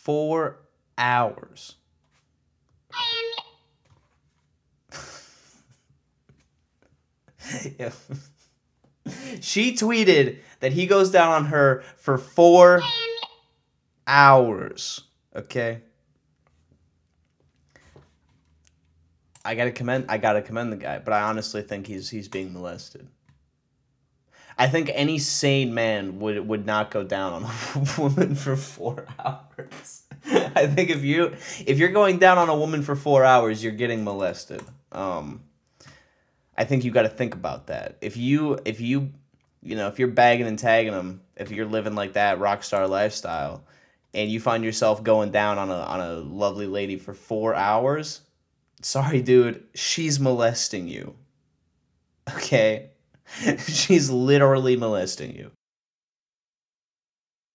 4 hours. Yeah. She tweeted that he goes down on her for 4 hours. Okay. I gotta commend the guy, but I honestly think he's being molested. I think any sane man would not go down on a woman for 4 hours. I think if you're going down on a woman for 4 hours, you're getting molested. I think you got to think about that. If you're bagging and tagging them, if you're living like that rock star lifestyle, and you find yourself going down on a lovely lady for 4 hours, sorry, dude, she's molesting you. Okay, she's literally molesting you.